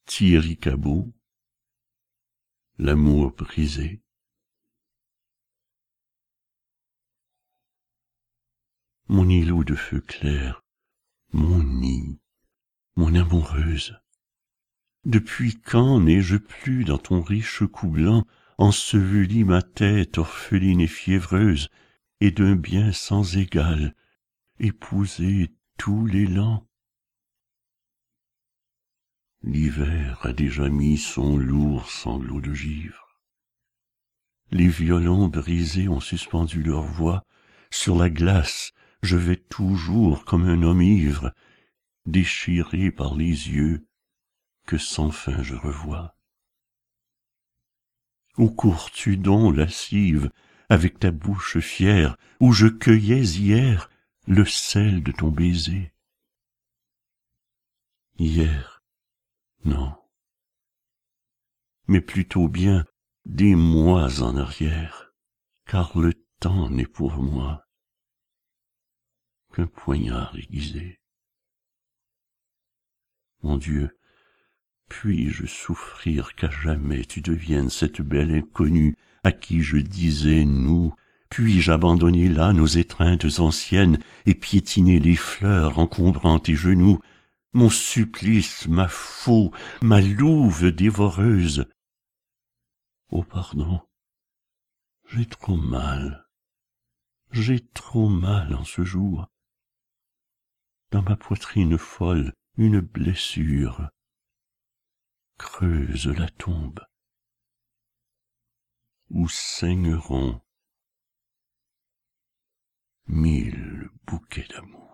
Thierry Cabot, l'amour brisé. Mon îlot de feu clair, mon nid, mon amoureuse, depuis quand n'ai-je plus dans ton riche cou blanc enseveli ma tête orpheline et fiévreuse, et d'un bien sans égal épousé tout l'élan? L'hiver a déjà mis son lourd sanglot de givre. Les violons brisés ont suspendu leur voix. Sur la glace, je vais toujours comme un homme ivre, déchiré par les yeux que sans fin je revois. Où cours-tu donc, lascive, avec ta bouche fière, où je cueillais hier le sel de ton baiser? Hier, non, mais plutôt bien des mois en arrière, car le temps n'est pour moi qu'un poignard aiguisé. Mon Dieu, puis-je souffrir qu'à jamais tu deviennes cette belle inconnue à qui je disais nous? Puis-je abandonner là nos étreintes anciennes et piétiner les fleurs encombrant tes genoux? Mon supplice, ma faux, ma louve dévoreuse. Oh pardon, j'ai trop mal en ce jour. Dans ma poitrine folle, une blessure creuse la tombe, où saigneront 1000 bouquets d'amour.